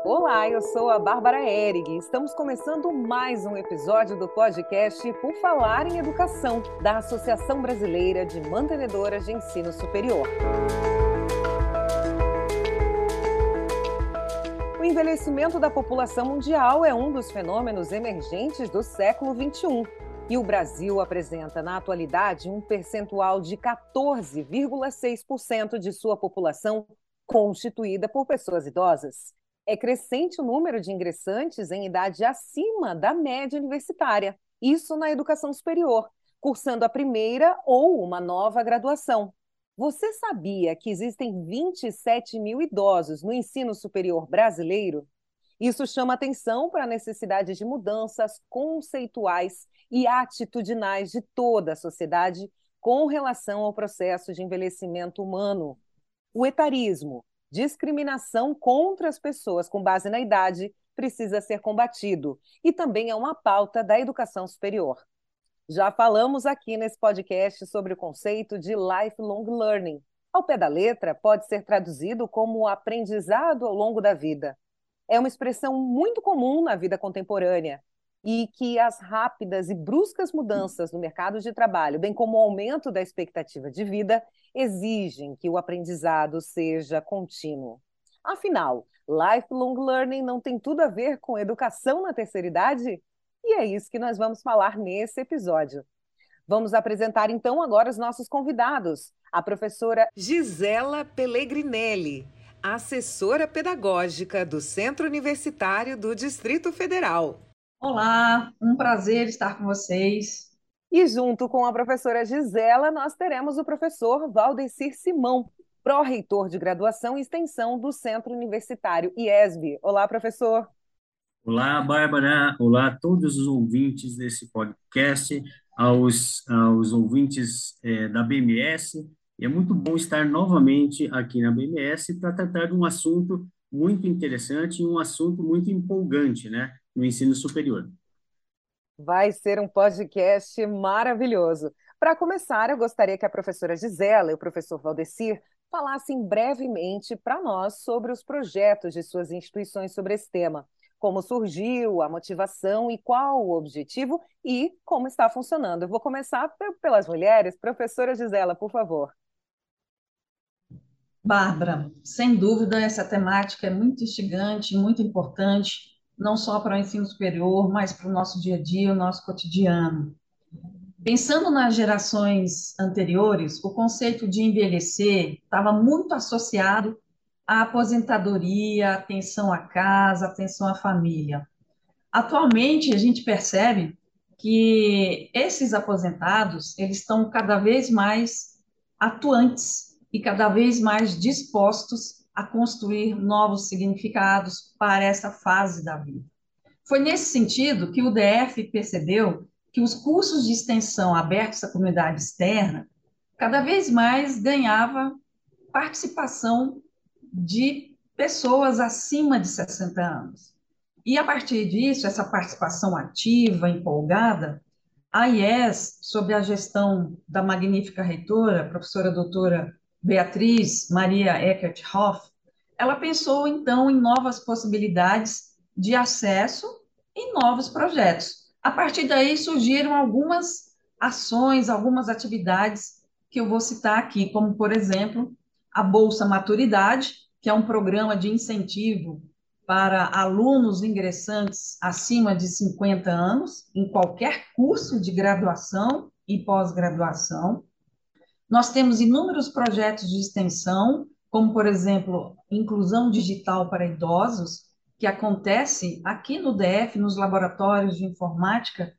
Olá, eu sou a Bárbara Ehrig. Estamos começando mais um episódio do podcast Por Falar em Educação, da Associação Brasileira de Mantenedoras de Ensino Superior. O envelhecimento da população mundial é um dos fenômenos emergentes do século XXI. E o Brasil apresenta, na atualidade, um percentual de 14,6% de sua população constituída por pessoas idosas. É crescente o número de ingressantes em idade acima da média universitária, isso na educação superior, cursando a primeira ou uma nova graduação. Você sabia que existem 27 mil idosos no ensino superior brasileiro? Isso chama atenção para a necessidade de mudanças conceituais e atitudinais de toda a sociedade com relação ao processo de envelhecimento humano. O etarismo, discriminação contra as pessoas com base na idade, precisa ser combatido e também é uma pauta da educação superior. Já falamos aqui nesse podcast sobre o conceito de lifelong learning. Ao pé da letra, pode ser traduzido como aprendizado ao longo da vida. É uma expressão muito comum na vida contemporânea e que as rápidas e bruscas mudanças no mercado de trabalho, bem como o aumento da expectativa de vida, exigem que o aprendizado seja contínuo. Afinal, lifelong learning não tem tudo a ver com educação na terceira idade? E é isso que nós vamos falar nesse episódio. Vamos apresentar então agora os nossos convidados. A professora Gisela Pellegrinelli, assessora pedagógica do Centro Universitário do Distrito Federal. Olá, um prazer estar com vocês. E junto com a professora Gisela, nós teremos o professor Valdecir Simão, pró-reitor de graduação e extensão do Centro Universitário IESB. Olá, professor. Olá, Bárbara. Olá a todos os ouvintes desse podcast, aos ouvintes da BMS. É muito bom estar novamente aqui na BMS para tratar de um assunto muito interessante e um assunto muito empolgante, né, no ensino superior. Vai ser um podcast maravilhoso. Para começar, eu gostaria que a professora Gisela e o professor Valdecir falassem brevemente para nós sobre os projetos de suas instituições sobre esse tema. Como surgiu, a motivação e qual o objetivo e como está funcionando. Eu vou começar pelas mulheres. Professora Gisela, por favor. Bárbara, sem dúvida, essa temática é muito instigante, muito importante, não só para o ensino superior, mas para o nosso dia a dia, o nosso cotidiano. Pensando nas gerações anteriores, o conceito de envelhecer estava muito associado à aposentadoria, atenção à casa, atenção à família. Atualmente, a gente percebe que esses aposentados, eles estão cada vez mais atuantes e cada vez mais dispostos a construir novos significados para essa fase da vida. Foi nesse sentido que o DF percebeu que os cursos de extensão abertos à comunidade externa cada vez mais ganhava participação de pessoas acima de 60 anos. E a partir disso, essa participação ativa, empolgada, a IES, sob a gestão da magnífica reitora, professora doutora Beatriz Maria Eckert Hoff, ela pensou então em novas possibilidades de acesso e novos projetos. A partir daí surgiram algumas ações, algumas atividades que eu vou citar aqui, como por exemplo, a Bolsa Maturidade, que é um programa de incentivo para alunos ingressantes acima de 50 anos, em qualquer curso de graduação e pós-graduação. Nós temos inúmeros projetos de extensão, como, por exemplo, inclusão digital para idosos, que acontece aqui no DF, nos laboratórios de informática,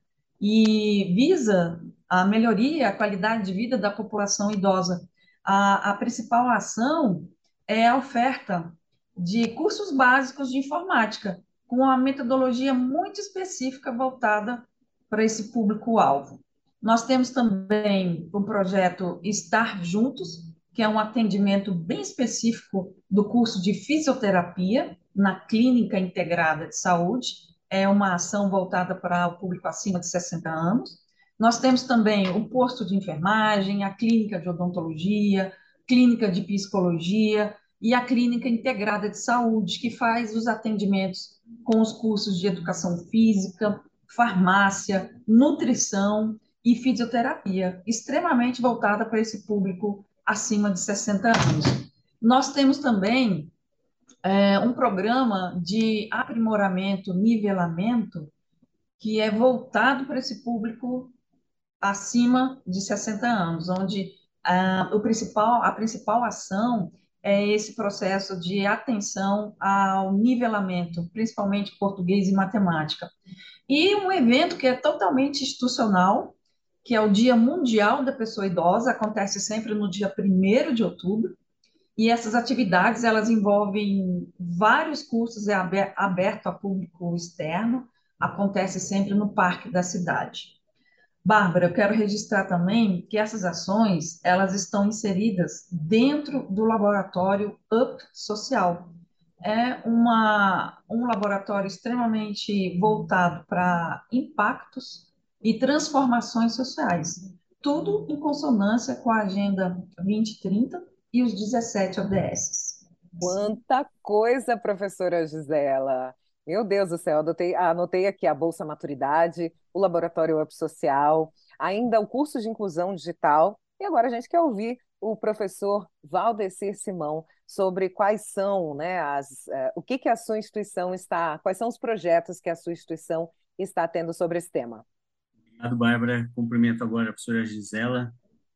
e visa a melhoria, a qualidade de vida da população idosa. A principal ação é a oferta de cursos básicos de informática, com uma metodologia muito específica voltada para esse público-alvo. Nós temos também o projeto Estar Juntos, que é um atendimento bem específico do curso de fisioterapia na Clínica Integrada de Saúde. É uma ação voltada para o público acima de 60 anos. Nós temos também o posto de enfermagem, a clínica de odontologia, clínica de psicologia, e a Clínica Integrada de Saúde, que faz os atendimentos com os cursos de educação física, farmácia, nutrição e fisioterapia, extremamente voltada para esse público acima de 60 anos. Nós temos também um programa de aprimoramento, nivelamento, que é voltado para esse público acima de 60 anos, onde a principal ação é esse processo de atenção ao nivelamento, principalmente português e matemática. E um evento que é totalmente institucional, que é o Dia Mundial da Pessoa Idosa, acontece sempre no dia 1º de outubro, e essas atividades, elas envolvem vários cursos, é aberto a público externo, acontece sempre no parque da cidade. Bárbara, eu quero registrar também que essas ações, elas estão inseridas dentro do laboratório UP Social. É um laboratório extremamente voltado para impactos e transformações sociais, tudo em consonância com a Agenda 2030 e os 17 ODS. Quanta coisa, professora Gisela! Meu Deus do céu, anotei aqui a Bolsa Maturidade, o Laboratório Up Social, ainda o curso de inclusão digital, e agora a gente quer ouvir o professor Valdecir Simão sobre quais são, né, o que que a sua instituição está, quais são os projetos que a sua instituição está tendo sobre esse tema. Obrigado, Bárbara. Cumprimento agora a professora Gisela,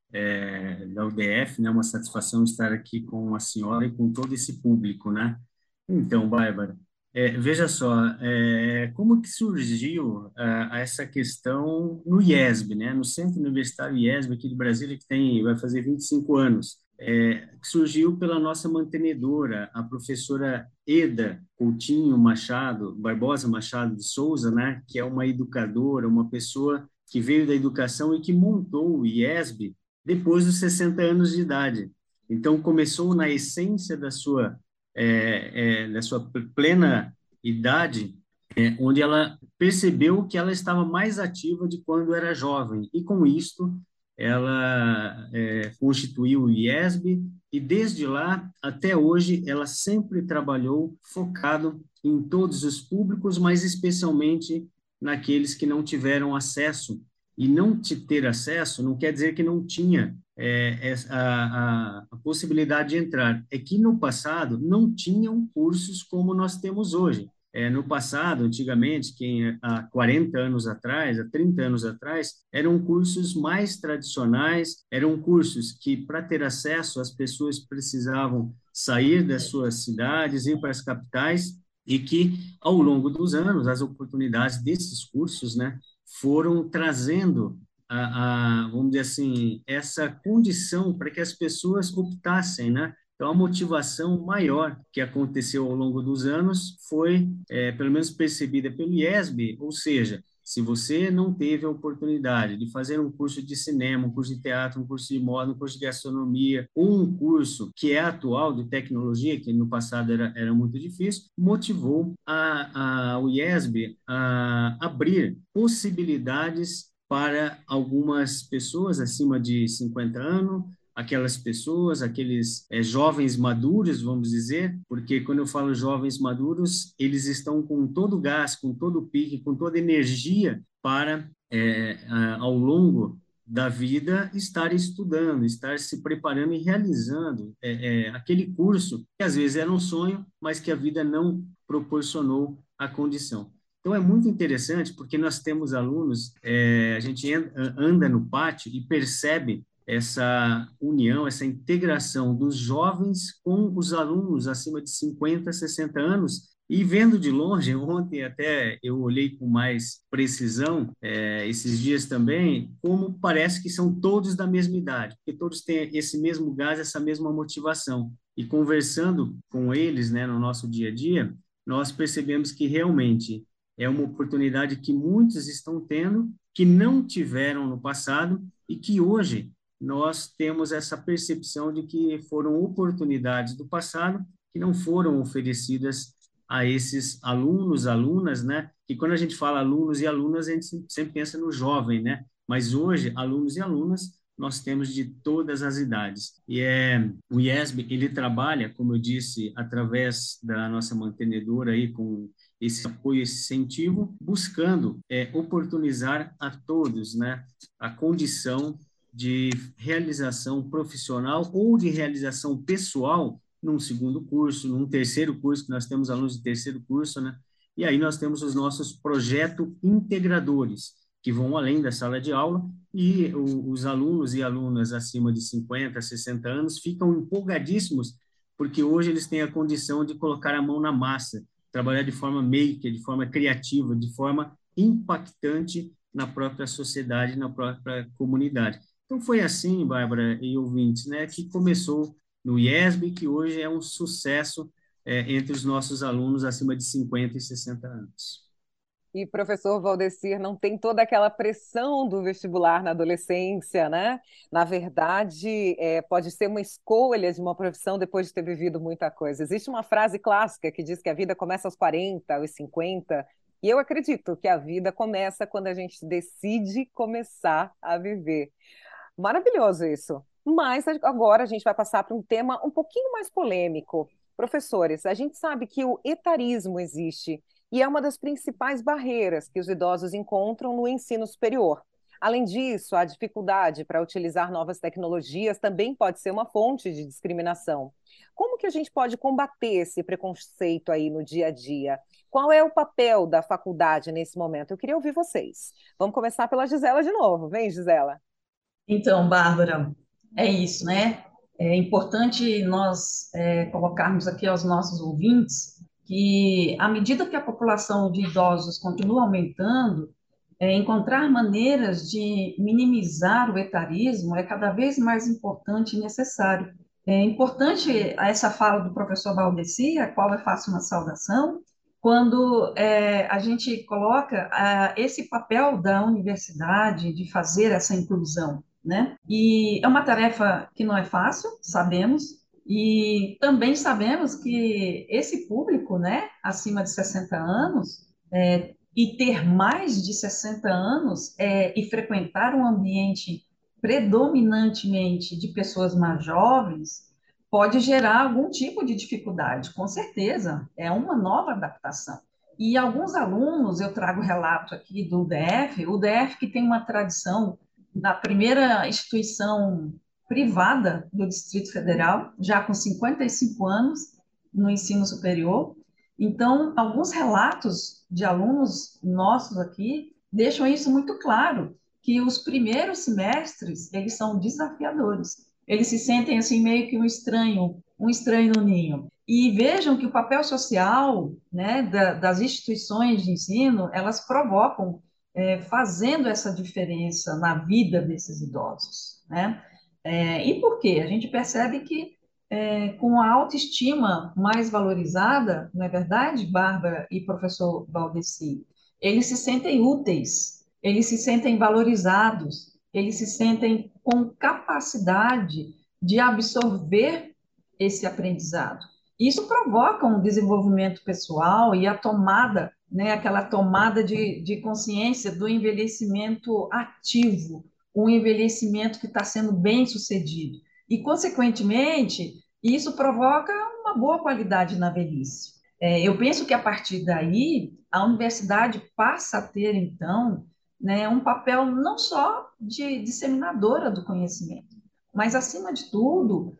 da UDF, né? Uma satisfação estar aqui com a senhora e com todo esse público, né? Então, Bárbara, veja só, como que surgiu essa questão no IESB, né? No Centro Universitário IESB aqui de Brasília, que vai fazer 25 anos, que surgiu pela nossa mantenedora, a professora Eda Coutinho Barbosa Machado de Souza, né? Que é uma educadora, uma pessoa que veio da educação e que montou o IESB depois dos 60 anos de idade. Então, começou na essência da sua plena idade, onde ela percebeu que ela estava mais ativa de quando era jovem, e com isto ela constituiu o IESB, e desde lá até hoje ela sempre trabalhou focado em todos os públicos, mas especialmente naqueles que não tiveram acesso. E não ter acesso não quer dizer que não tinha a possibilidade de entrar. É que no passado não tinham cursos como nós temos hoje. No passado, antigamente, há 40 anos atrás, há 30 anos atrás, eram cursos mais tradicionais, eram cursos que, para ter acesso, as pessoas precisavam sair das suas cidades, ir para as capitais, e que, ao longo dos anos, as oportunidades desses cursos, né, foram trazendo vamos dizer assim, essa condição para que as pessoas optassem, né? Então, a motivação maior que aconteceu ao longo dos anos foi, pelo menos percebida pelo IESB, ou seja, se você não teve a oportunidade de fazer um curso de cinema, um curso de teatro, um curso de moda, um curso de gastronomia, ou um curso que é atual de tecnologia, que no passado era muito difícil, motivou o IESB a abrir possibilidades para algumas pessoas acima de 50 anos, aquelas pessoas, aqueles jovens maduros, vamos dizer, porque quando eu falo jovens maduros, eles estão com todo o gás, com todo o pique, com toda a energia para, ao longo da vida, estar estudando, estar se preparando e realizando aquele curso que às vezes era um sonho, mas que a vida não proporcionou a condição. Então, é muito interessante porque nós temos alunos, a gente anda no pátio e percebe essa união, essa integração dos jovens com os alunos acima de 50, 60 anos, e vendo de longe, ontem até eu olhei com mais precisão, esses dias também, como parece que são todos da mesma idade, porque todos têm esse mesmo gás, essa mesma motivação. E conversando com eles, né, no nosso dia a dia, nós percebemos que realmente é uma oportunidade que muitos estão tendo, que não tiveram no passado, e que hoje nós temos essa percepção de que foram oportunidades do passado que não foram oferecidas a esses alunos, alunas, né? Que quando a gente fala alunos e alunas, a gente sempre pensa no jovem, né? Mas hoje, alunos e alunas nós temos de todas as idades. O IESB, ele trabalha, como eu disse, através da nossa mantenedora aí, com esse apoio, esse incentivo, buscando oportunizar a todos, né, a condição de realização profissional ou de realização pessoal num segundo curso, num terceiro curso, que nós temos alunos de terceiro curso, né? E aí nós temos os nossos projetos integradores, que vão além da sala de aula, e os alunos e alunas acima de 50, 60 anos ficam empolgadíssimos, porque hoje eles têm a condição de colocar a mão na massa, trabalhar de forma maker, de forma criativa, de forma impactante na própria sociedade, na própria comunidade. Então, foi assim, Bárbara e ouvintes, né, que começou no IESB, que hoje é um sucesso entre os nossos alunos acima de 50 e 60 anos. E professor Valdecir, não tem toda aquela pressão do vestibular na adolescência, né? Na verdade, pode ser uma escolha de uma profissão depois de ter vivido muita coisa. Existe uma frase clássica que diz que a vida começa aos 40, aos 50, e eu acredito que a vida começa quando a gente decide começar a viver. Maravilhoso isso. Mas agora a gente vai passar para um tema um pouquinho mais polêmico. Professores, a gente sabe que o etarismo existe e é uma das principais barreiras que os idosos encontram no ensino superior. Além disso, a dificuldade para utilizar novas tecnologias também pode ser uma fonte de discriminação. Como que a gente pode combater esse preconceito aí no dia a dia? Qual é o papel da faculdade nesse momento? Eu queria ouvir vocês. Vamos começar pela Gisela de novo. Vem, Gisela. Então, Bárbara, é isso, né? É importante nós colocarmos aqui aos nossos ouvintes que, à medida que a população de idosos continua aumentando, encontrar maneiras de minimizar o etarismo é cada vez mais importante e necessário. É importante essa fala do professor Valdeci, a qual eu faço uma saudação, quando a gente coloca esse papel da universidade de fazer essa inclusão, né? E é uma tarefa que não é fácil, sabemos, e também sabemos que esse público, né, acima de 60 anos, e ter mais de 60 anos e frequentar um ambiente predominantemente de pessoas mais jovens, pode gerar algum tipo de dificuldade, com certeza, é uma nova adaptação. E alguns alunos, eu trago relato aqui do DF, o DF que tem uma tradição da primeira instituição privada do Distrito Federal, já com 55 anos no ensino superior. Então, alguns relatos de alunos nossos aqui deixam isso muito claro, que os primeiros semestres, eles são desafiadores. Eles se sentem assim meio que um estranho no ninho. E vejam que o papel social, né, das instituições de ensino, elas provocam fazendo essa diferença na vida desses idosos, né? E por quê? A gente percebe que com a autoestima mais valorizada, não é verdade, Bárbara e professor Valdeci? Eles se sentem úteis, eles se sentem valorizados, eles se sentem com capacidade de absorver esse aprendizado. Isso provoca um desenvolvimento pessoal e a tomada, né, aquela tomada de consciência do envelhecimento ativo, um envelhecimento que está sendo bem sucedido. E, consequentemente, isso provoca uma boa qualidade na velhice. Eu penso que, a partir daí, a universidade passa a ter, então, né, um papel não só de disseminadora do conhecimento, mas, acima de tudo,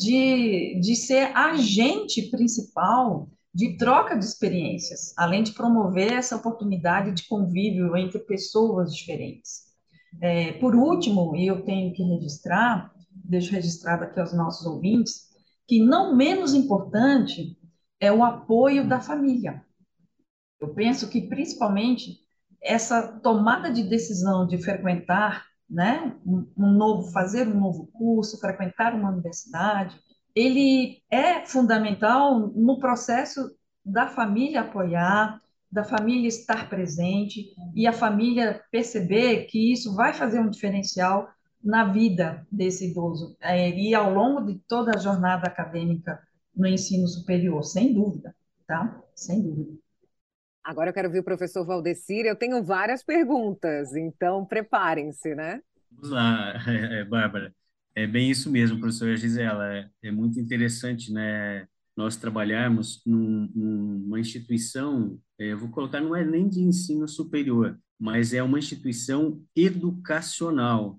de ser agente principal de troca de experiências, além de promover essa oportunidade de convívio entre pessoas diferentes. Por último, e eu tenho que registrar, deixo registrado aqui aos nossos ouvintes, que não menos importante é o apoio da família. Eu penso que, principalmente, essa tomada de decisão de frequentar, né, fazer um novo curso, frequentar uma universidade, ele é fundamental no processo da família apoiar, da família estar presente e a família perceber que isso vai fazer um diferencial na vida desse idoso e ao longo de toda a jornada acadêmica no ensino superior, sem dúvida, tá? Sem dúvida. Agora eu quero ouvir o professor Valdecir. Eu tenho várias perguntas, então preparem-se, né? Vamos lá, Bárbara. É bem isso mesmo, professora Gisela. É muito interessante, né, nós trabalharmos numa instituição, eu vou colocar, não é nem de ensino superior, mas é uma instituição educacional.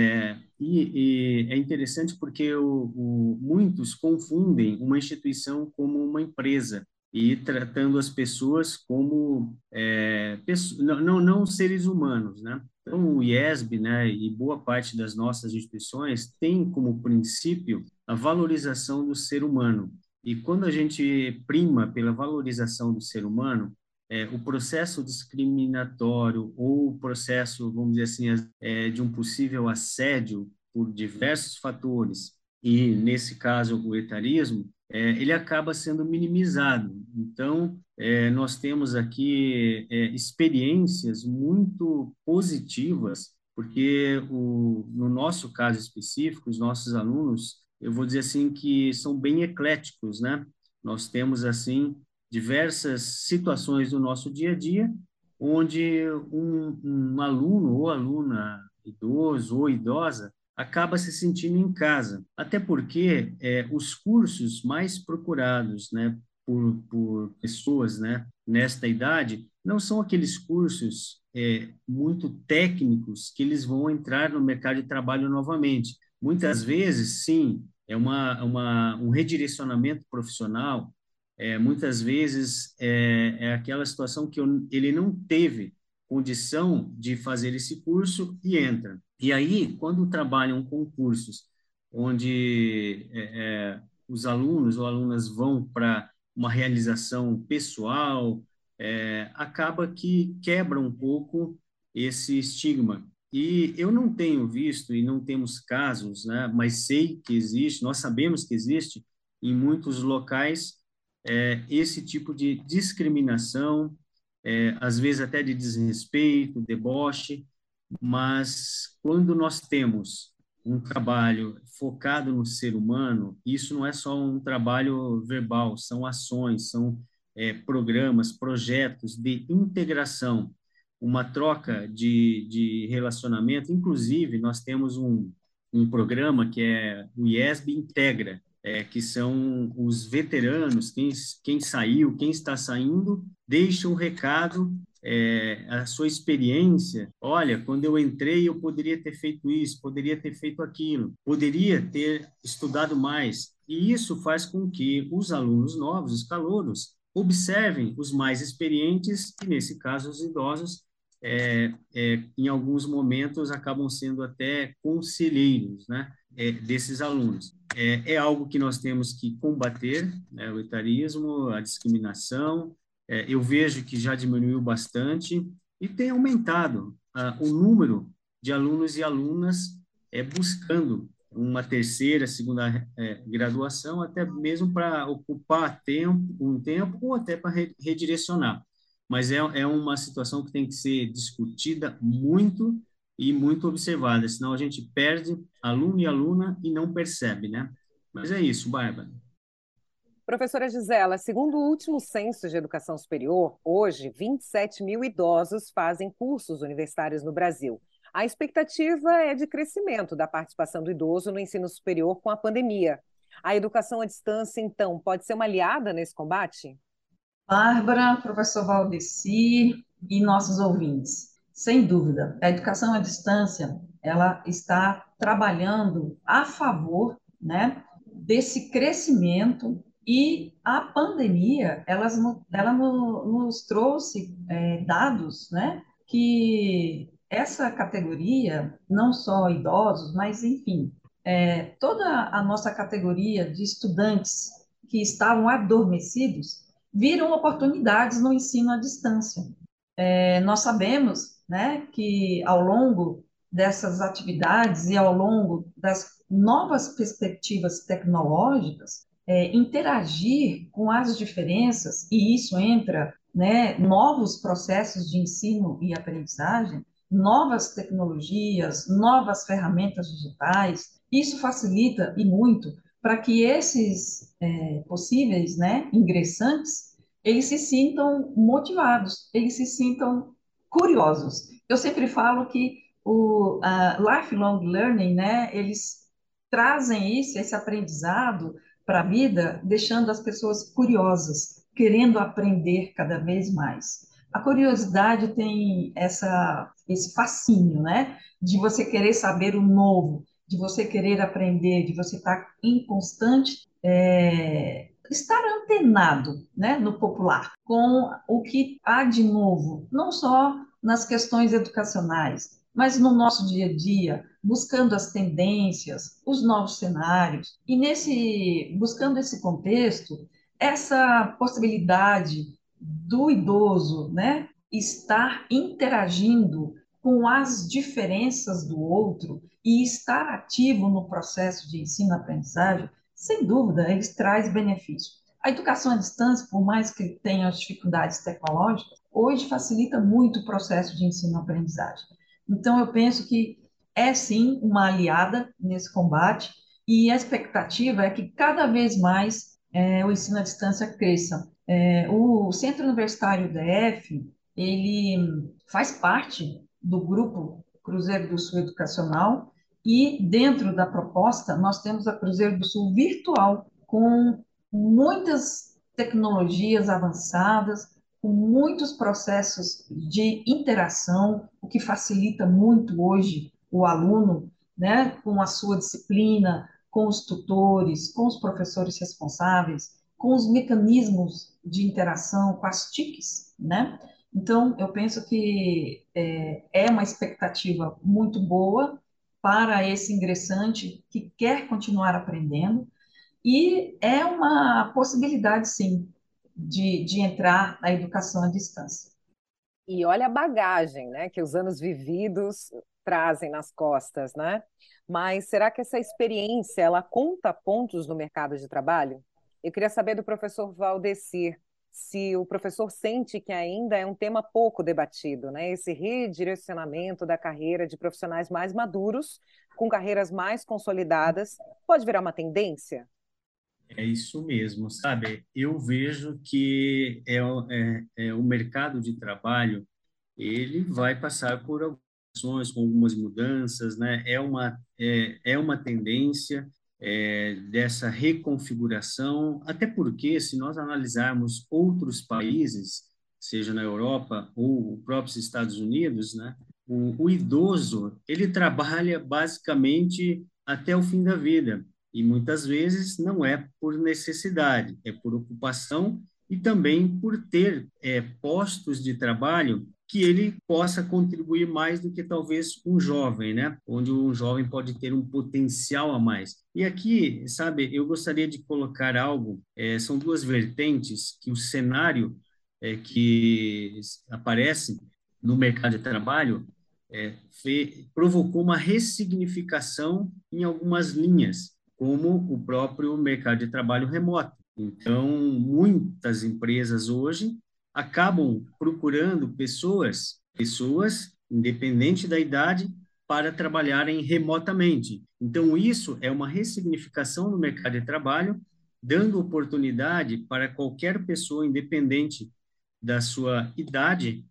E é interessante porque muitos confundem uma instituição como uma empresa e tratando as pessoas como não seres humanos, né? Então, o IESB, né, e boa parte das nossas instituições tem como princípio a valorização do ser humano. E quando a gente prima pela valorização do ser humano, o processo discriminatório ou o processo, vamos dizer assim, de um possível assédio por diversos fatores, e nesse caso o etarismo, ele acaba sendo minimizado. Então, nós temos aqui experiências muito positivas, porque no nosso caso específico, os nossos alunos, eu vou dizer assim que são bem ecléticos, né? Nós temos assim diversas situações do nosso dia a dia, onde um aluno ou aluna idoso ou idosa acaba se sentindo em casa, até porque os cursos mais procurados, né, por pessoas, né, nesta idade, não são aqueles cursos muito técnicos que eles vão entrar no mercado de trabalho novamente. Muitas vezes, sim, um redirecionamento profissional, muitas vezes é aquela situação que ele não teve condição de fazer esse curso e entra. E aí, quando trabalham com cursos onde os alunos ou alunas vão para uma realização pessoal, acaba que quebra um pouco esse estigma. E eu não tenho visto, e não temos casos, né, mas sei que existe, nós sabemos que existe em muitos locais esse tipo de discriminação, às vezes até de desrespeito, deboche, mas quando nós temos um trabalho focado no ser humano, isso não é só um trabalho verbal, são ações, são programas, projetos de integração, uma troca de relacionamento. Inclusive, nós temos um programa que é o IESB Integra, que são os veteranos, quem saiu, quem está saindo, deixa um recado, a sua experiência. Olha, quando eu entrei, eu poderia ter feito isso, poderia ter feito aquilo, poderia ter estudado mais. E isso faz com que os alunos novos, os calouros, observem os mais experientes, e nesse caso os idosos, em alguns momentos acabam sendo até conselheiros, né, desses alunos. É algo que nós temos que combater, né, o etarismo, a discriminação. Eu vejo que já diminuiu bastante e tem aumentado o número de alunos e alunas buscando uma terceira, segunda graduação, até mesmo para ocupar um tempo ou até para redirecionar. Mas é uma situação que tem que ser discutida muito e muito observada, senão a gente perde aluno e aluna e não percebe, né? Mas é isso, Bárbara. Professora Gisela, segundo o último censo de educação superior, hoje 27 mil idosos fazem cursos universitários no Brasil. A expectativa é de crescimento da participação do idoso no ensino superior com a pandemia. A educação à distância, então, pode ser uma aliada nesse combate? Bárbara, professor Valdeci e nossos ouvintes. Sem dúvida, a educação à distância, ela está trabalhando a favor, né, desse crescimento e a pandemia, ela nos trouxe dados, né, que essa categoria, não só idosos, mas enfim, toda a nossa categoria de estudantes que estavam adormecidos, viram oportunidades no ensino à distância. Nós sabemos, né, que ao longo dessas atividades e ao longo das novas perspectivas tecnológicas, interagir com as diferenças, e isso entra, né, novos processos de ensino e aprendizagem, novas tecnologias, novas ferramentas digitais, isso facilita e muito para que esses possíveis, né, ingressantes, eles se sintam motivados, eles se sintam curiosos. Eu sempre falo que o lifelong learning, né? Eles trazem isso, esse aprendizado para a vida, deixando as pessoas curiosas, querendo aprender cada vez mais. A curiosidade tem esse fascínio, né? De você querer saber o novo, de você querer aprender, de você estar em constante estar antenado, né, no popular, com o que há de novo, não só nas questões educacionais, mas no nosso dia a dia, buscando as tendências, os novos cenários, e buscando esse contexto, essa possibilidade do idoso, né, estar interagindo com as diferenças do outro e estar ativo no processo de ensino-aprendizagem, sem dúvida, eles traz benefício. A educação à distância, por mais que tenha as dificuldades tecnológicas, hoje facilita muito o processo de ensino-aprendizagem. Então, eu penso que é sim uma aliada nesse combate e a expectativa é que cada vez mais o ensino à distância cresça. O Centro Universitário DF, ele faz parte do grupo Cruzeiro do Sul Educacional e dentro da proposta nós temos a Cruzeiro do Sul virtual, com muitas tecnologias avançadas, com muitos processos de interação, o que facilita muito hoje o aluno, né, com a sua disciplina, com os tutores, com os professores responsáveis, com os mecanismos de interação, com as TICs, né? Então, eu penso que é uma expectativa muito boa para esse ingressante que quer continuar aprendendo, e é uma possibilidade, sim, de entrar na educação à distância. E olha a bagagem, né, que os anos vividos trazem nas costas, né? Mas será que essa experiência ela conta pontos no mercado de trabalho? Eu queria saber do professor Valdecir se o professor sente que ainda é um tema pouco debatido, né? Esse redirecionamento da carreira de profissionais mais maduros, com carreiras mais consolidadas, pode virar uma tendência? É isso mesmo, sabe? Eu vejo que o mercado de trabalho, ele vai passar por algumas ações, com algumas mudanças, né? É uma tendência dessa reconfiguração, até porque, se nós analisarmos outros países, seja na Europa ou os próprios Estados Unidos, né? O idoso, ele trabalha basicamente até o fim da vida. E muitas vezes não é por necessidade, é por ocupação e também por ter postos de trabalho que ele possa contribuir mais do que talvez um jovem, né? Onde um jovem pode ter um potencial a mais. E aqui, sabe, eu gostaria de colocar algo, são duas vertentes que o cenário que aparece no mercado de trabalho provocou uma ressignificação em algumas linhas, como o próprio mercado de trabalho remoto. Então, muitas empresas hoje acabam procurando pessoas, independente da idade, para trabalharem remotamente. Então, isso é uma ressignificação no mercado de trabalho, dando oportunidade para qualquer pessoa, independente da sua idade,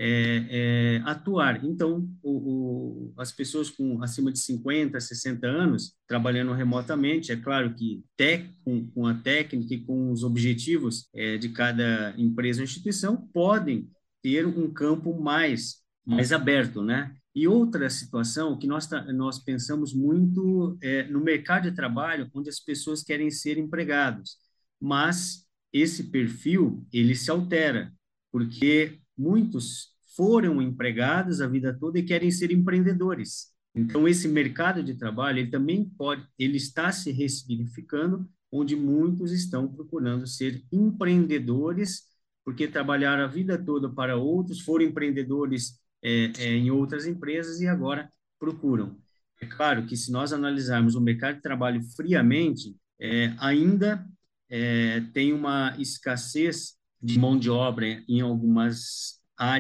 atuar. Então, as pessoas acima de 50, 60 anos, trabalhando remotamente, é claro que com a técnica e com os objetivos de cada empresa ou instituição, podem ter um campo mais aberto, né? E outra situação que nós pensamos muito no mercado de trabalho, onde as pessoas querem ser empregados, mas esse perfil, ele se altera, porque muitos foram empregados a vida toda e querem ser empreendedores. Então, esse mercado de trabalho, ele está se ressignificando, onde muitos estão procurando ser empreendedores, porque trabalharam a vida toda para outros, foram empreendedores em outras empresas e agora procuram. É claro que, se nós analisarmos o mercado de trabalho friamente, ainda tem uma escassez de mão de obra em algumas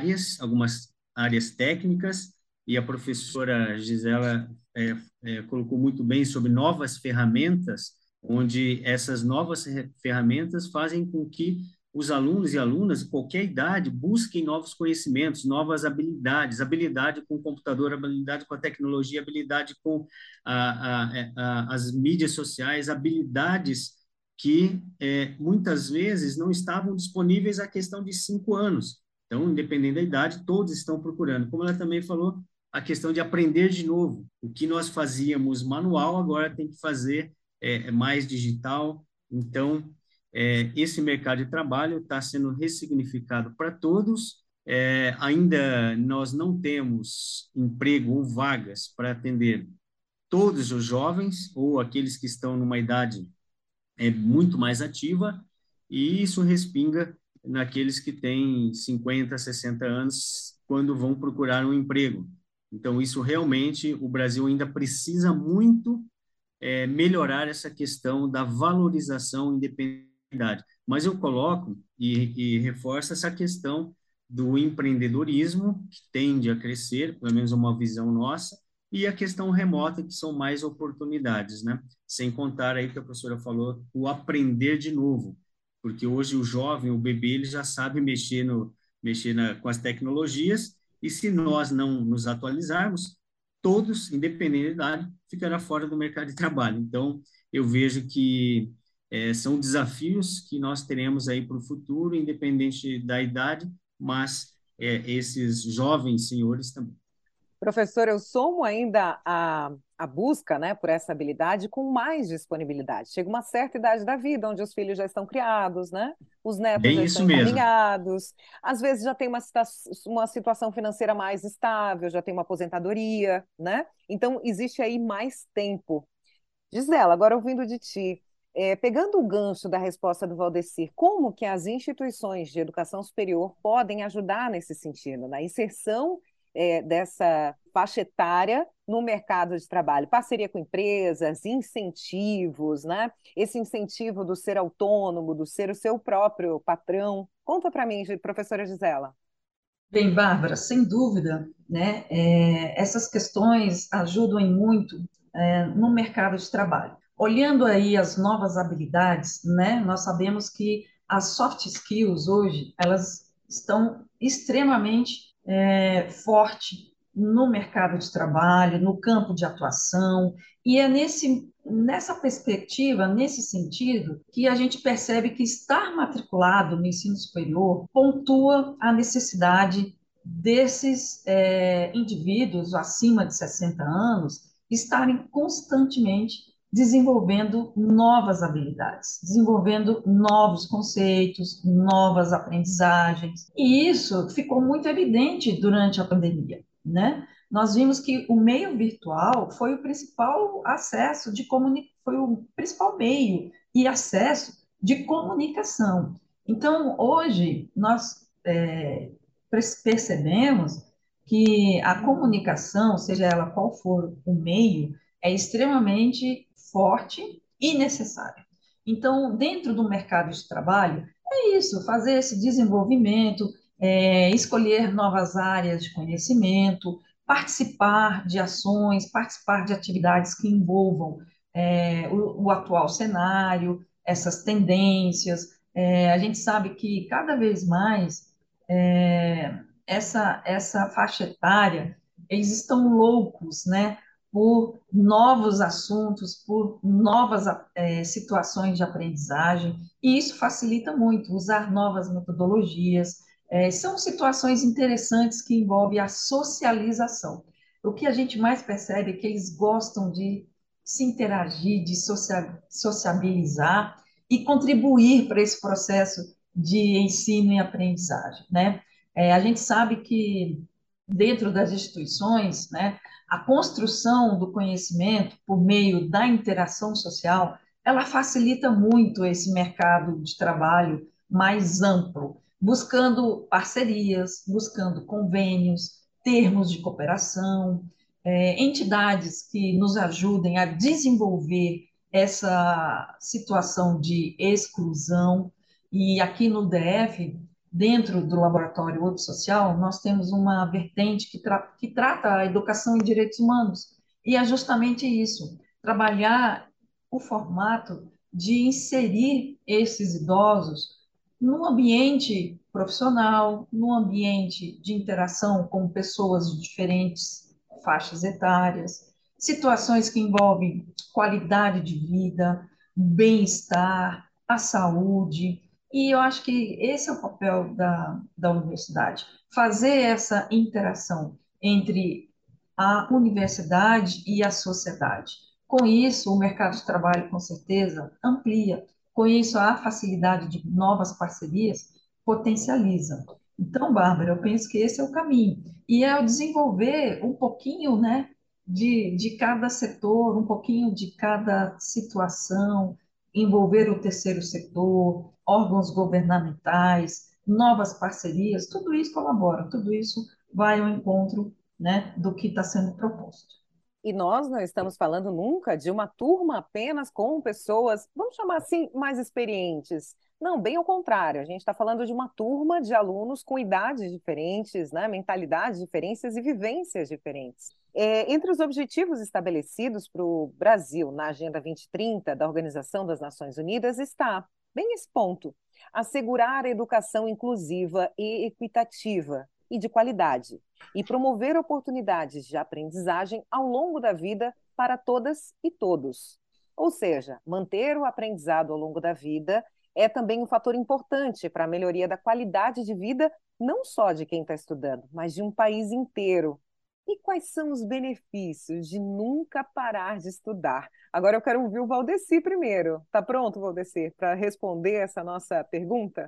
áreas técnicas, e a professora Gisela colocou muito bem sobre novas ferramentas, onde essas novas ferramentas fazem com que os alunos e alunas, de qualquer idade, busquem novos conhecimentos, novas habilidades, habilidade com o computador, habilidade com a tecnologia, habilidade com as mídias sociais, habilidades que muitas vezes não estavam disponíveis à questão de 5 anos. Então, independente da idade, todos estão procurando. Como ela também falou, a questão de aprender de novo. O que nós fazíamos manual, agora tem que fazer mais digital. Então, esse mercado de trabalho está sendo ressignificado para todos. Ainda nós não temos emprego ou vagas para atender todos os jovens ou aqueles que estão numa idade muito mais ativa, e isso respinga naqueles que têm 50, 60 anos quando vão procurar um emprego. Então, isso realmente, o Brasil ainda precisa muito melhorar essa questão da valorização independente da idade. Mas eu coloco e reforço essa questão do empreendedorismo, que tende a crescer, pelo menos uma visão nossa, e a questão remota, que são mais oportunidades, né? Sem contar aí que a professora falou, o aprender de novo, porque hoje o jovem, o bebê, ele já sabe com as tecnologias, e se nós não nos atualizarmos, todos, independente da idade, ficará fora do mercado de trabalho. Então, eu vejo que são desafios que nós teremos aí para o futuro, independente da idade, mas esses jovens senhores também. Professor, eu somo ainda a busca, né, por essa habilidade com mais disponibilidade. Chega uma certa idade da vida, onde os filhos já estão criados, né? Os netos Bem já isso estão mesmo. encaminhados, às vezes já tem uma situação financeira mais estável, já tem uma aposentadoria, né? Então, existe aí mais tempo. Gisela, agora ouvindo de ti, pegando o gancho da resposta do Valdecir, como que as instituições de educação superior podem ajudar nesse sentido, na inserção dessa faixa etária no mercado de trabalho? Parceria com empresas, incentivos, né? Esse incentivo do ser autônomo, do ser o seu próprio patrão. Conta para mim, professora Gisela. Bem, Bárbara, sem dúvida, né, essas questões ajudam em muito no mercado de trabalho. Olhando aí as novas habilidades, né, nós sabemos que as soft skills hoje, elas estão extremamente forte no mercado de trabalho, no campo de atuação, e é nessa perspectiva, nesse sentido, que a gente percebe que estar matriculado no ensino superior pontua a necessidade desses indivíduos acima de 60 anos estarem constantemente desenvolvendo novas habilidades, desenvolvendo novos conceitos, novas aprendizagens. E isso ficou muito evidente durante a pandemia, né? Nós vimos que o meio virtual foi o principal acesso foi o principal meio e acesso de comunicação. Então, hoje, nós percebemos que a comunicação, seja ela qual for o meio, é extremamente forte e necessária. Então, dentro do mercado de trabalho, é isso, fazer esse desenvolvimento, escolher novas áreas de conhecimento, participar de ações, participar de atividades que envolvam o atual cenário, essas tendências. A gente sabe que cada vez mais essa faixa etária, eles estão loucos, né, por novos assuntos, por novas situações de aprendizagem, e isso facilita muito, usar novas metodologias. São situações interessantes que envolvem a socialização. O que a gente mais percebe é que eles gostam de se interagir, de sociabilizar e contribuir para esse processo de ensino e aprendizagem, né? A gente sabe que dentro das instituições, né, a construção do conhecimento por meio da interação social, ela facilita muito esse mercado de trabalho mais amplo, buscando parcerias, buscando convênios, termos de cooperação, entidades que nos ajudem a desenvolver essa situação de exclusão. E aqui no DF, dentro do Laboratório Web Social, nós temos uma vertente que trata a educação em direitos humanos. E é justamente isso, trabalhar o formato de inserir esses idosos no ambiente profissional, no ambiente de interação com pessoas de diferentes faixas etárias, situações que envolvem qualidade de vida, bem-estar, a saúde. E eu acho que esse é o papel da universidade, fazer essa interação entre a universidade e a sociedade. Com isso, o mercado de trabalho, com certeza, amplia. Com isso, a facilidade de novas parcerias potencializa. Então, Bárbara, eu penso que esse é o caminho. E é o desenvolver um pouquinho, né, de cada setor, um pouquinho de cada situação, envolver o terceiro setor, órgãos governamentais, novas parcerias, tudo isso colabora, tudo isso vai ao encontro, né, do que está sendo proposto. E nós não estamos falando nunca de uma turma apenas com pessoas, vamos chamar assim, mais experientes. Não, bem ao contrário, a gente está falando de uma turma de alunos com idades diferentes, né, mentalidades diferentes e vivências diferentes. Entre os objetivos estabelecidos para o Brasil na Agenda 2030 da Organização das Nações Unidas está, bem esse ponto, assegurar a educação inclusiva e equitativa e de qualidade e promover oportunidades de aprendizagem ao longo da vida para todas e todos. Ou seja, manter o aprendizado ao longo da vida é também um fator importante para a melhoria da qualidade de vida, não só de quem está estudando, mas de um país inteiro. E quais são os benefícios de nunca parar de estudar? Agora eu quero ouvir o Valdeci primeiro. Está pronto, Valdeci, para responder essa nossa pergunta?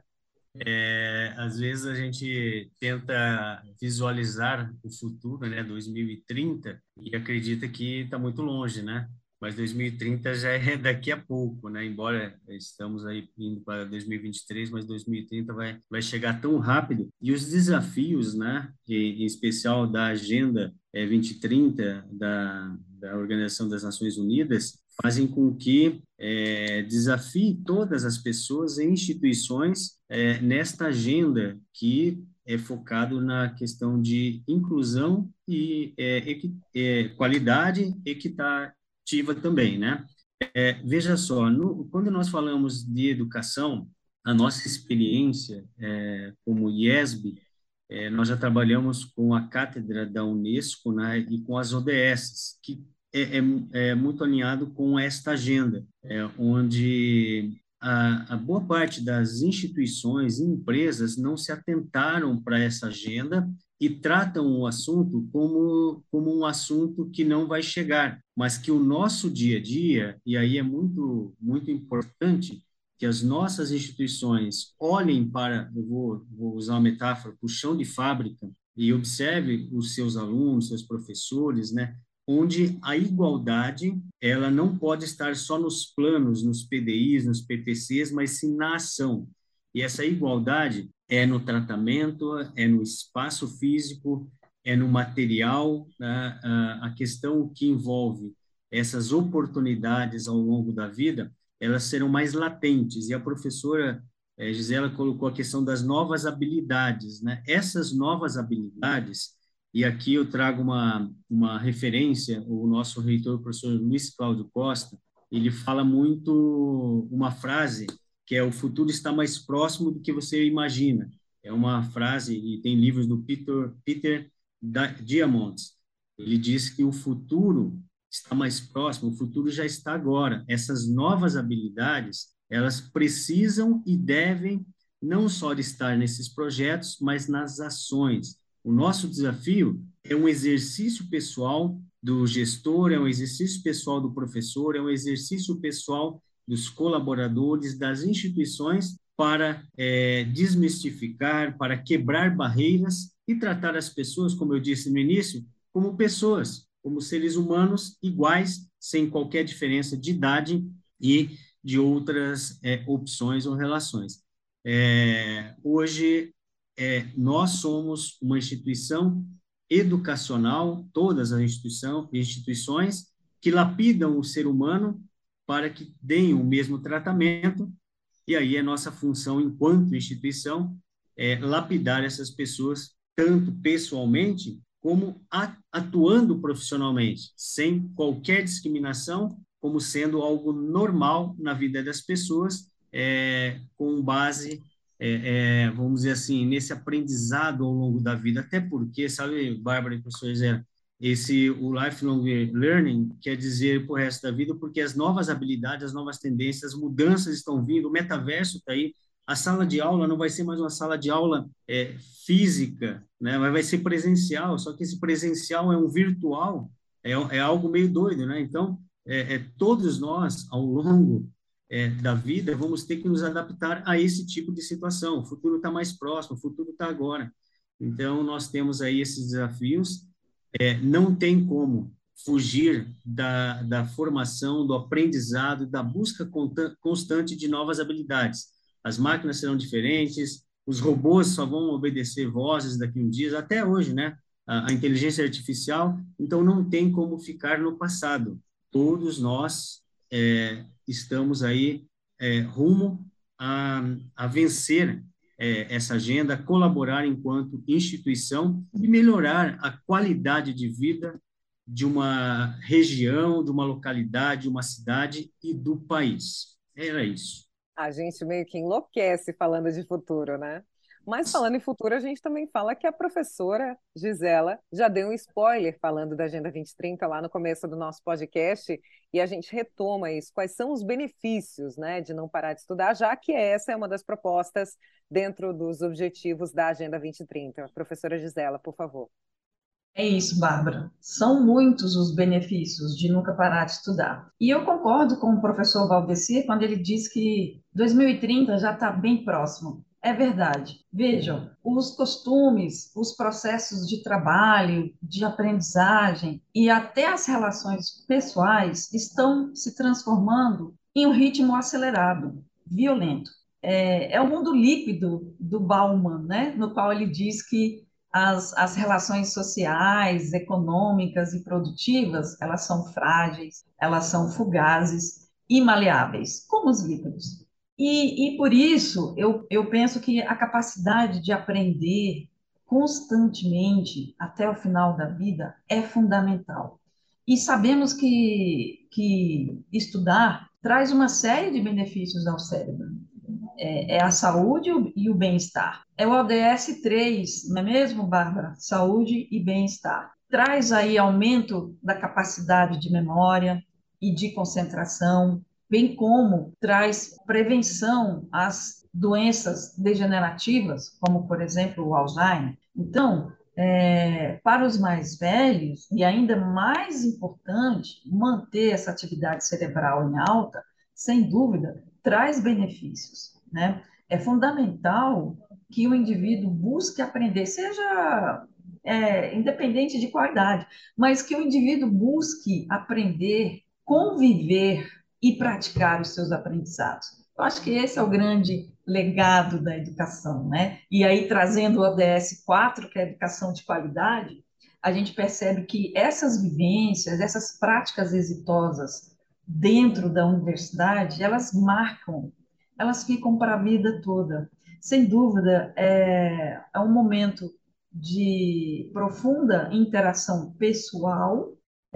Às vezes a gente tenta visualizar o futuro, né, 2030, e acredita que está muito longe, né? Mas 2030 já é daqui a pouco, né? Embora estamos aí indo para 2023, mas 2030 vai chegar tão rápido. E os desafios, né, em especial da Agenda 2030 da Organização das Nações Unidas, fazem com que desafie todas as pessoas e instituições nesta agenda que é focado na questão de inclusão e qualidade equitativa também, né? Veja só, quando nós falamos de educação, a nossa experiência como IESB, nós já trabalhamos com a cátedra da Unesco, né, e com as ODSs, que é muito alinhado com esta agenda, onde a boa parte das instituições e empresas não se atentaram para essa agenda e tratam o assunto como um assunto que não vai chegar, mas que o nosso dia a dia, e aí é muito, muito importante que as nossas instituições olhem para, eu vou usar uma metáfora, para o chão de fábrica e observe os seus alunos, seus professores, né? Onde a igualdade ela não pode estar só nos planos, nos PDIs, nos PPCs, mas sim na ação. E essa igualdade é no tratamento, é no espaço físico, é no material, né? A questão que envolve essas oportunidades ao longo da vida, elas serão mais latentes. E a professora Gisela colocou a questão das novas habilidades, né? Essas novas habilidades, e aqui eu trago uma referência, o nosso reitor, o professor Luiz Cláudio Costa, ele fala muito uma frase que é: o futuro está mais próximo do que você imagina. É uma frase, e tem livros do Peter Diamandis. Ele diz que o futuro está mais próximo, o futuro já está agora. Essas novas habilidades, elas precisam e devem não só de estar nesses projetos, mas nas ações. O nosso desafio é um exercício pessoal do gestor, é um exercício pessoal do professor, é um exercício pessoal dos colaboradores, das instituições, para desmistificar, para quebrar barreiras e tratar as pessoas, como eu disse no início, como pessoas, como seres humanos iguais, sem qualquer diferença de idade e de outras opções ou relações. Hoje, nós somos uma instituição educacional, todas as instituições que lapidam o ser humano para que deem o mesmo tratamento, e aí é nossa função, enquanto instituição, lapidar essas pessoas, tanto pessoalmente, como atuando profissionalmente, sem qualquer discriminação, como sendo algo normal na vida das pessoas, com base vamos dizer assim, nesse aprendizado ao longo da vida, até porque, sabe, Bárbara e professor Zé, o lifelong learning quer dizer para o resto da vida, porque as novas habilidades, as novas tendências, as mudanças estão vindo, o metaverso está aí, a sala de aula não vai ser mais uma sala de aula física, né, mas vai ser presencial, só que esse presencial é um virtual, é algo meio doido, né? Então, todos nós, ao longo da vida, vamos ter que nos adaptar a esse tipo de situação. O futuro está mais próximo, o futuro está agora. Então, nós temos aí esses desafios. Não tem como fugir da formação, do aprendizado, da busca constante de novas habilidades. As máquinas serão diferentes, os robôs só vão obedecer vozes daqui a uns dias, até hoje, né? A inteligência artificial, então não tem como ficar no passado. Todos nós estamos aí rumo a vencer essa agenda, colaborar enquanto instituição e melhorar a qualidade de vida de uma região, de uma localidade, de uma cidade e do país. Era isso. A gente meio que enlouquece falando de futuro, né? Mas falando em futuro, a gente também fala que a professora Gisela já deu um spoiler falando da Agenda 2030 lá no começo do nosso podcast, e a gente retoma isso. Quais são os benefícios, né, de não parar de estudar, já que essa é uma das propostas dentro dos objetivos da Agenda 2030. Professora Gisela, por favor. É isso, Bárbara. São muitos os benefícios de nunca parar de estudar. E eu concordo com o professor Valdecir quando ele diz que 2030 já está bem próximo. É verdade. Vejam, os costumes, os processos de trabalho, de aprendizagem e até as relações pessoais estão se transformando em um ritmo acelerado, violento. É o mundo líquido do Bauman, né? No qual ele diz que as relações sociais, econômicas e produtivas, elas são frágeis, elas são fugazes e maleáveis, como os líquidos. E por isso, eu penso que a capacidade de aprender constantemente até o final da vida é fundamental. E sabemos que estudar traz uma série de benefícios ao cérebro. É a saúde e o bem-estar. É o ODS 3, não é mesmo, Bárbara? Saúde e bem-estar. Traz aí aumento da capacidade de memória e de concentração, bem como traz prevenção às doenças degenerativas, como, por exemplo, o Alzheimer. Então, para os mais velhos, e ainda mais importante, manter essa atividade cerebral em alta, sem dúvida, traz benefícios, né? É fundamental que o indivíduo busque aprender, seja independente de qual idade, mas que o indivíduo busque aprender, conviver e praticar os seus aprendizados. Eu acho que esse é o grande legado da educação, né? E aí, trazendo o ODS 4, que é a educação de qualidade, a gente percebe que essas vivências, essas práticas exitosas dentro da universidade, elas marcam, elas ficam para a vida toda. Sem dúvida, é um momento de profunda interação pessoal,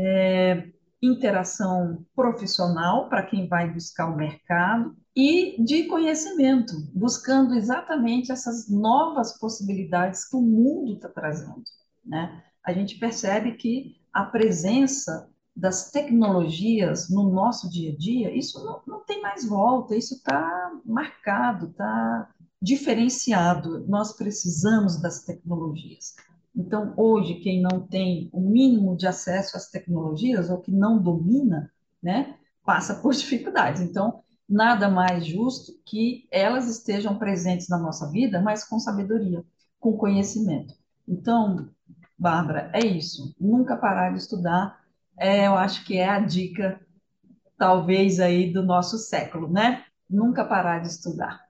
interação profissional para quem vai buscar o mercado e de conhecimento, buscando exatamente essas novas possibilidades que o mundo está trazendo, né? A gente percebe que a presença das tecnologias no nosso dia a dia, isso não tem mais volta, isso está marcado, está diferenciado. Nós precisamos das tecnologias. Então, hoje, quem não tem o mínimo de acesso às tecnologias ou que não domina, né, passa por dificuldades. Então, nada mais justo que elas estejam presentes na nossa vida, mas com sabedoria, com conhecimento. Então, Bárbara, é isso. Nunca parar de estudar, eu acho que é a dica, talvez, aí do nosso século, né? Nunca parar de estudar.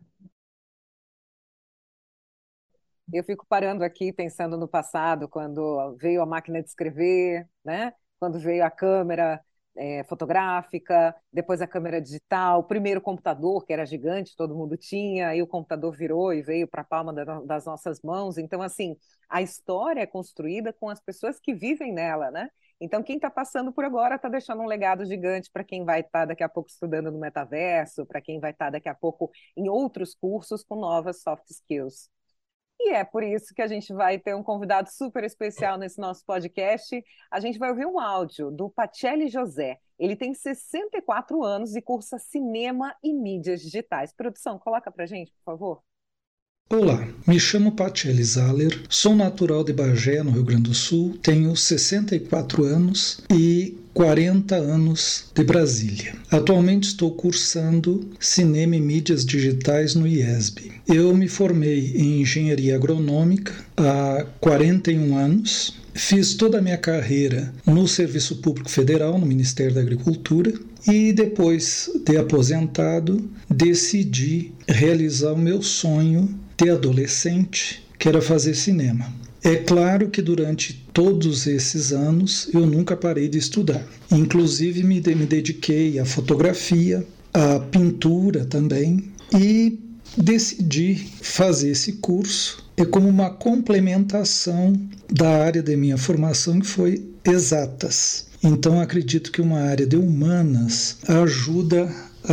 Eu fico parando aqui pensando no passado, quando veio a máquina de escrever, né? Quando veio a câmera fotográfica, depois a câmera digital, o primeiro computador, que era gigante, todo mundo tinha, aí o computador virou e veio para a palma das nossas mãos. Então, assim, a história é construída com as pessoas que vivem nela, né? Então, quem está passando por agora está deixando um legado gigante para quem vai estar daqui a pouco estudando no metaverso, para quem vai estar daqui a pouco em outros cursos com novas soft skills. E é por isso que a gente vai ter um convidado super especial nesse nosso podcast. A gente vai ouvir um áudio do Pacelli José. Ele tem 64 anos e cursa cinema e mídias digitais. Produção, coloca pra gente, por favor. Olá, me chamo Pacelli Zaller, sou natural de Bagé, no Rio Grande do Sul, tenho 64 anos e 40 anos de Brasília. Atualmente estou cursando Cinema e Mídias Digitais no IESB. Eu me formei em Engenharia Agronômica há 41 anos. Fiz toda a minha carreira no Serviço Público Federal, no Ministério da Agricultura, e depois de aposentado, decidi realizar o meu sonho de adolescente, que era fazer cinema. É claro que durante todos esses anos eu nunca parei de estudar. Inclusive me dediquei à fotografia, à pintura também, e decidi fazer esse curso como uma complementação da área de minha formação, que foi exatas. Então acredito que uma área de humanas ajuda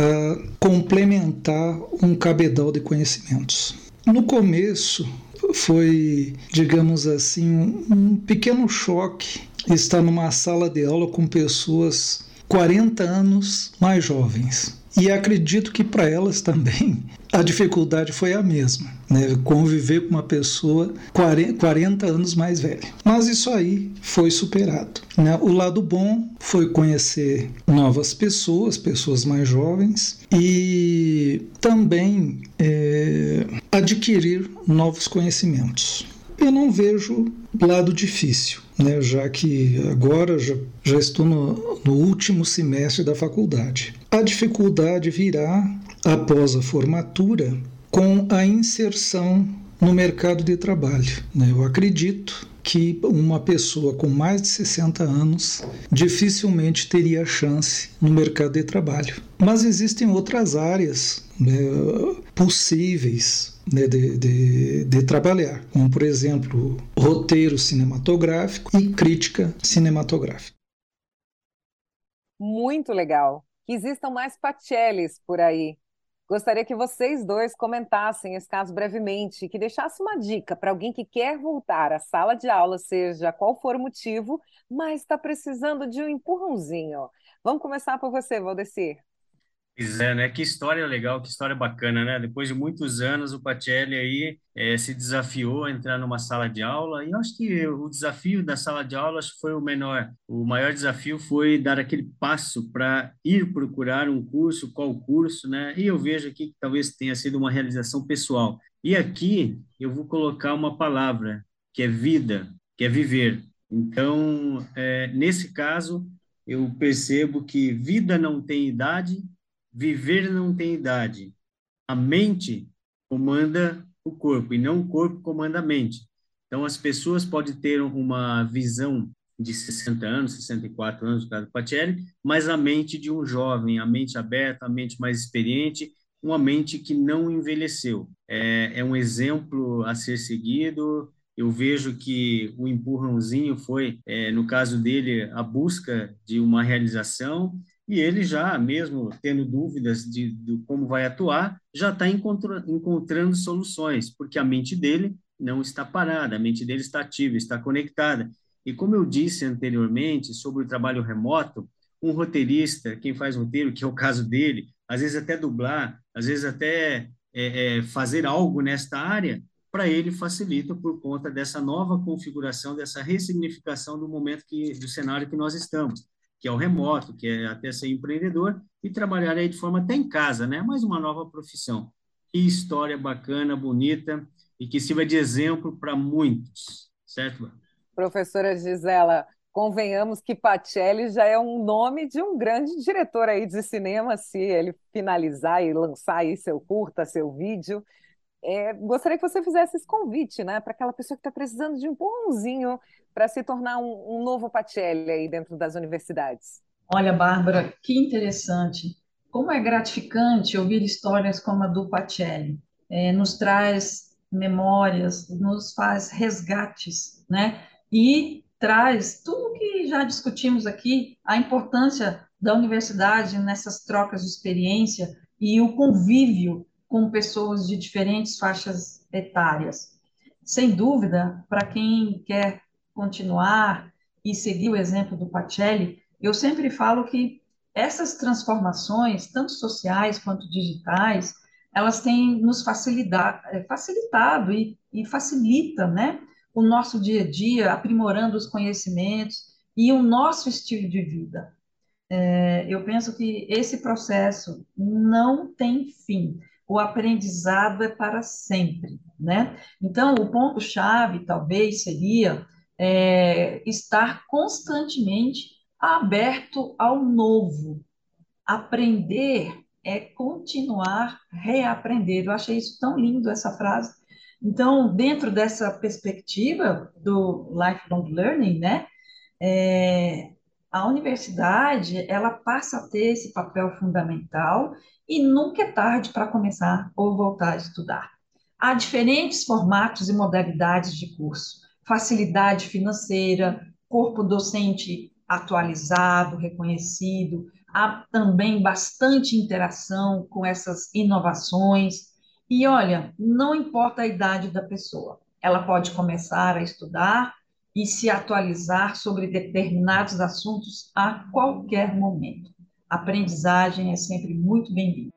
a complementar um cabedal de conhecimentos. No começo foi, digamos assim, um pequeno choque estar numa sala de aula com pessoas 40 anos mais jovens. E acredito que para elas também a dificuldade foi a mesma, né? Conviver com uma pessoa 40 anos mais velha. Mas isso aí foi superado, né? O lado bom foi conhecer novas pessoas mais jovens, e também adquirir novos conhecimentos. Eu não vejo lado difícil, né, já que agora já estou no último semestre da faculdade. A dificuldade virá após a formatura com a inserção no mercado de trabalho, né? Eu acredito que uma pessoa com mais de 60 anos dificilmente teria chance no mercado de trabalho. Mas existem outras áreas, né, possíveis, né, de trabalhar, como, por exemplo, roteiro cinematográfico e crítica cinematográfica. Muito legal. Que existam mais Pacellis por aí. Gostaria que vocês dois comentassem esse caso brevemente, que deixasse uma dica para alguém que quer voltar à sala de aula, seja qual for o motivo, mas está precisando de um empurrãozinho. Vamos começar por você, Valdecir. Pois é, né? Que história legal, que história bacana, né? Depois de muitos anos, o Pacelli aí se desafiou a entrar numa sala de aula, e eu acho que o desafio da sala de aula acho que foi o menor. O maior desafio foi dar aquele passo para ir procurar um curso, qual curso, né? E eu vejo aqui que talvez tenha sido uma realização pessoal. E aqui eu vou colocar uma palavra, que é vida, que é viver. Então, nesse caso, eu percebo que vida não tem idade, viver não tem idade. A mente comanda o corpo e não o corpo comanda a mente. Então, as pessoas podem ter uma visão de 60 anos, 64 anos, no caso do Pacelli, mas a mente de um jovem, a mente aberta, a mente mais experiente, uma mente que não envelheceu. É um exemplo a ser seguido. Eu vejo que o empurrãozinho foi, no caso dele, a busca de uma realização, e ele já, mesmo tendo dúvidas de como vai atuar, já está encontrando soluções, porque a mente dele não está parada, a mente dele está ativa, está conectada. E como eu disse anteriormente sobre o trabalho remoto, um roteirista, quem faz roteiro, que é o caso dele, às vezes até dublar, às vezes até fazer algo nesta área, para ele facilita por conta dessa nova configuração, dessa ressignificação do momento do cenário que nós estamos, que é o remoto, que é até ser empreendedor e trabalhar aí de forma até em casa, né? Mais uma nova profissão. Que história bacana, bonita e que sirva de exemplo para muitos, certo? Professora Gisela, convenhamos que Pacelli já é um nome de um grande diretor aí de cinema, se ele finalizar e lançar aí seu curta, seu vídeo. Gostaria que você fizesse esse convite, né, para aquela pessoa que está precisando de um empurrãozinho para se tornar um novo Pacelli aí dentro das universidades. Olha, Bárbara, que interessante. Como é gratificante ouvir histórias como a do Pacelli. Nos traz memórias, nos faz resgates, né? E traz tudo o que já discutimos aqui, a importância da universidade nessas trocas de experiência e o convívio com pessoas de diferentes faixas etárias. Sem dúvida, para quem quer continuar e seguir o exemplo do Pacelli, eu sempre falo que essas transformações, tanto sociais quanto digitais, elas têm nos facilitado e facilita, né, o nosso dia a dia, aprimorando os conhecimentos e o nosso estilo de vida. Eu penso que esse processo não tem fim. O aprendizado é para sempre, né? Então, o ponto-chave talvez seria estar constantemente aberto ao novo. Aprender é continuar reaprender. Eu achei isso tão lindo, essa frase. Então, dentro dessa perspectiva do lifelong learning, né? é, a universidade ela passa a ter esse papel fundamental e nunca é tarde para começar ou voltar a estudar. Há diferentes formatos e modalidades de curso, facilidade financeira, corpo docente atualizado, reconhecido, há também bastante interação com essas inovações. E olha, não importa a idade da pessoa, ela pode começar a estudar e se atualizar sobre determinados assuntos a qualquer momento. A aprendizagem é sempre muito bem-vinda.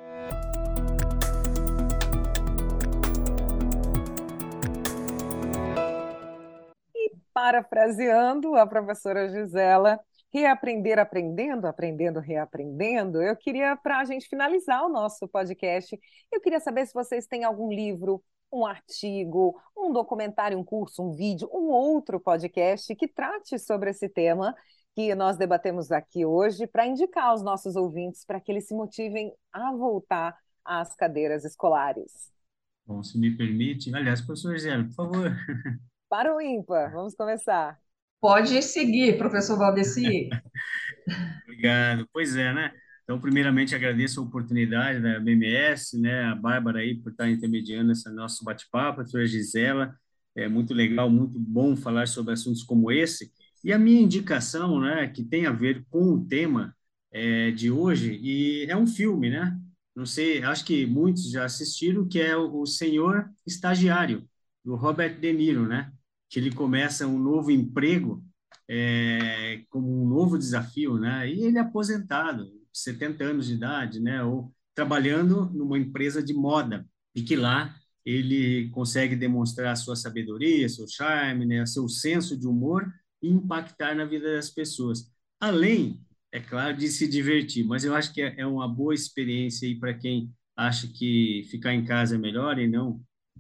Parafraseando a professora Gisela, reaprender aprendendo, aprendendo, reaprendendo. Eu queria, para a gente finalizar o nosso podcast, eu queria saber se vocês têm algum livro, um artigo, um documentário, um curso, um vídeo, um outro podcast que trate sobre esse tema que nós debatemos aqui hoje, para indicar aos nossos ouvintes, para que eles se motivem a voltar às cadeiras escolares. Bom, se me permite. Aliás, professor Zé, por favor. Para o ímpar, vamos começar. Pode seguir, professor Valdeci. Obrigado. Pois é, né? Então, primeiramente, agradeço a oportunidade da BMS, né? A Bárbara aí por estar intermediando esse nosso bate-papo, a professora Gisela. É muito legal, muito bom falar sobre assuntos como esse. E a minha indicação, né, que tem a ver com o tema de hoje, e é um filme, né? Não sei, acho que muitos já assistiram, que é o Senhor Estagiário, do Robert De Niro, né? Que ele começa um novo emprego como um novo desafio, né? E ele é aposentado, 70 anos de idade, né? Ou trabalhando numa empresa de moda, e que lá ele consegue demonstrar sua sabedoria, seu charme, né? Seu senso de humor e impactar na vida das pessoas. Além, é claro, de se divertir, mas eu acho que é uma boa experiência aí para quem acha que ficar em casa é melhor e não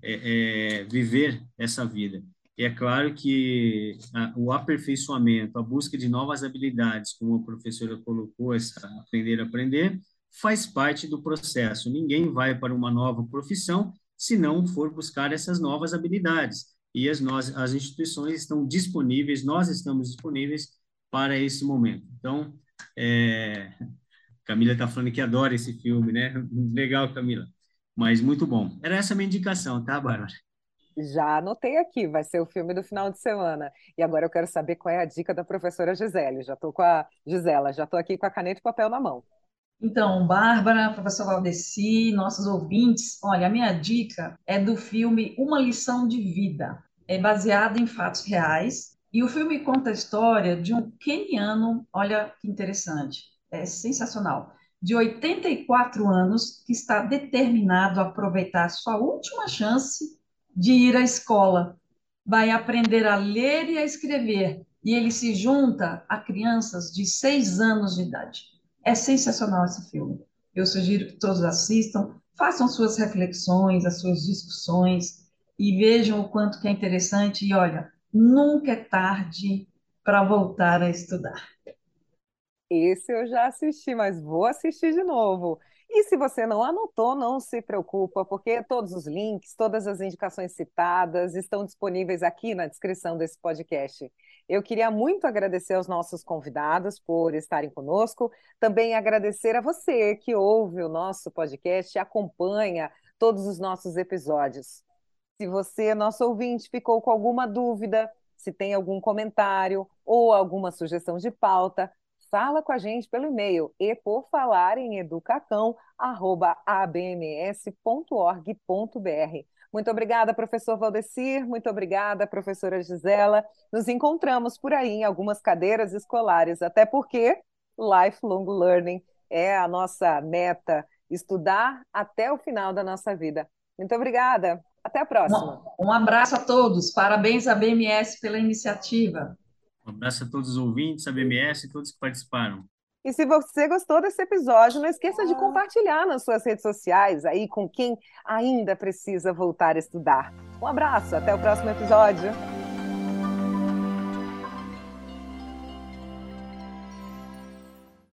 viver essa vida. E é claro que o aperfeiçoamento, a busca de novas habilidades, como a professora colocou, essa aprender a aprender, faz parte do processo. Ninguém vai para uma nova profissão se não for buscar essas novas habilidades. E as instituições estão disponíveis, nós estamos disponíveis para esse momento. Então, Camila está falando que adora esse filme, né? Legal, Camila. Mas muito bom. Era essa a minha indicação, tá, Bárbara? Já anotei aqui, vai ser o filme do final de semana. E agora eu quero saber qual é a dica da professora Gisele. Já estou com a Gisela, já estou aqui com a caneta e papel na mão. Então, Bárbara, professor Valdeci, nossos ouvintes, olha, a minha dica é do filme Uma Lição de Vida. É baseado em fatos reais e o filme conta a história de um queniano, olha que interessante, é sensacional, de 84 anos que está determinado a aproveitar a sua última chance de ir à escola. Vai aprender a ler e a escrever e ele se junta a crianças de 6 anos de idade. É sensacional esse filme. Eu sugiro que todos assistam, façam suas reflexões, as suas discussões e vejam o quanto que é interessante. E olha, nunca é tarde para voltar a estudar. Esse eu já assisti, mas vou assistir de novo. E se você não anotou, não se preocupa, porque todos os links, todas as indicações citadas estão disponíveis aqui na descrição desse podcast. Eu queria muito agradecer aos nossos convidados por estarem conosco, também agradecer a você que ouve o nosso podcast e acompanha todos os nossos episódios. Se você, nosso ouvinte, ficou com alguma dúvida, se tem algum comentário ou alguma sugestão de pauta, fala com a gente pelo e-mail eporfalaremeducacão@abms.org.br. Muito obrigada, professor Valdecir, muito obrigada, professora Gisela. Nos encontramos por aí em algumas cadeiras escolares, até porque lifelong learning é a nossa meta, estudar até o final da nossa vida. Muito obrigada. Até a próxima. Um abraço a todos. Parabéns à BMS pela iniciativa. Um abraço a todos os ouvintes, a BMS e todos que participaram. E se você gostou desse episódio, não esqueça de compartilhar nas suas redes sociais aí com quem ainda precisa voltar a estudar. Um abraço, até o próximo episódio.